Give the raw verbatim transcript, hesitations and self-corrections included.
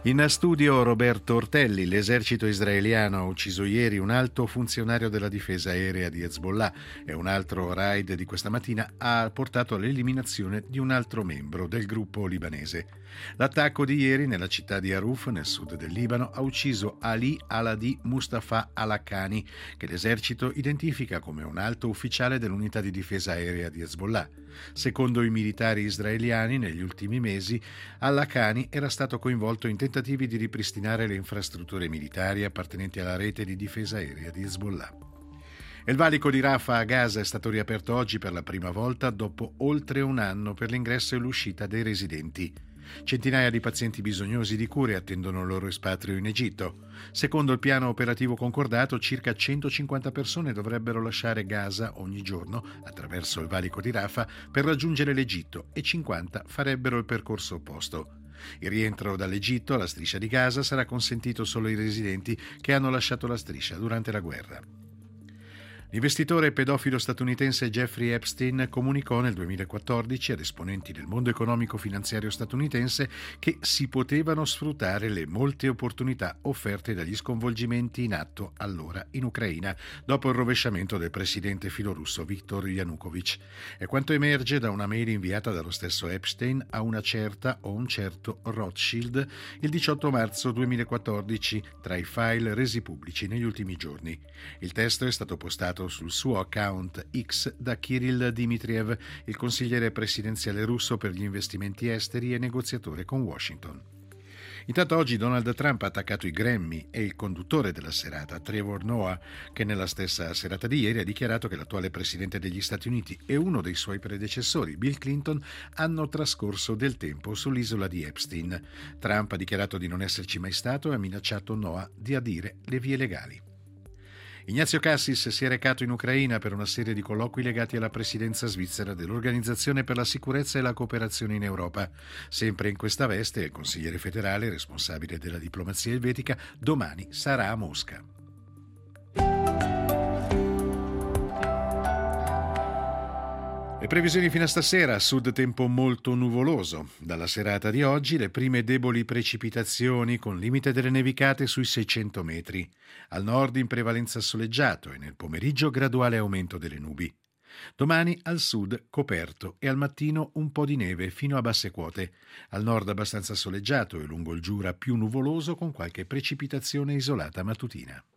In studio Roberto Ortelli. L'esercito israeliano ha ucciso ieri un alto funzionario della difesa aerea di Hezbollah e un altro raid di questa mattina ha portato all'eliminazione di un altro membro del gruppo libanese. L'attacco di ieri nella città di Aruf, nel sud del Libano, ha ucciso Ali Aladi Mustafa Al-Haqqani, che l'esercito identifica come un alto ufficiale dell'unità di difesa aerea di Hezbollah. Secondo i militari israeliani, negli ultimi mesi Al-Haqqani era stato coinvolto in tentativi di ripristinare le infrastrutture militari appartenenti alla rete di difesa aerea di Hezbollah. Il valico di Rafah a Gaza è stato riaperto oggi per la prima volta dopo oltre un anno per l'ingresso e l'uscita dei residenti. Centinaia di pazienti bisognosi di cure attendono il loro espatrio in Egitto. Secondo il piano operativo concordato, circa centocinquanta persone dovrebbero lasciare Gaza ogni giorno attraverso il valico di Rafah per raggiungere l'Egitto e cinquanta farebbero il percorso opposto. Il rientro dall'Egitto alla striscia di Gaza sarà consentito solo ai residenti che hanno lasciato la striscia durante la guerra. L'investitore pedofilo statunitense Jeffrey Epstein comunicò nel duemilaquattordici ad esponenti del mondo economico-finanziario statunitense che si potevano sfruttare le molte opportunità offerte dagli sconvolgimenti in atto allora in Ucraina dopo il rovesciamento del presidente filorusso Viktor Yanukovych. È quanto emerge da una mail inviata dallo stesso Epstein a una certa o un certo Rothschild il diciotto marzo duemilaquattordici tra i file resi pubblici negli ultimi giorni. Il testo è stato postato sul suo account X da Kirill Dmitriev, il consigliere presidenziale russo per gli investimenti esteri e negoziatore con Washington. Intanto oggi Donald Trump ha attaccato i Grammy e il conduttore della serata, Trevor Noah, che nella stessa serata di ieri ha dichiarato che l'attuale presidente degli Stati Uniti e uno dei suoi predecessori, Bill Clinton, hanno trascorso del tempo sull'isola di Epstein. Trump ha dichiarato di non esserci mai stato e ha minacciato Noah di adire le vie legali. Ignazio Cassis si è recato in Ucraina per una serie di colloqui legati alla presidenza svizzera dell'Organizzazione per la sicurezza e la cooperazione in Europa. Sempre in questa veste, il consigliere federale, responsabile della diplomazia elvetica, domani sarà a Mosca. Le previsioni fino a stasera: a sud tempo molto nuvoloso. Dalla serata di oggi le prime deboli precipitazioni con limite delle nevicate sui seicento metri. Al nord in prevalenza soleggiato e nel pomeriggio graduale aumento delle nubi. Domani al sud coperto e al mattino un po' di neve fino a basse quote. Al nord abbastanza soleggiato e lungo il Giura più nuvoloso con qualche precipitazione isolata mattutina.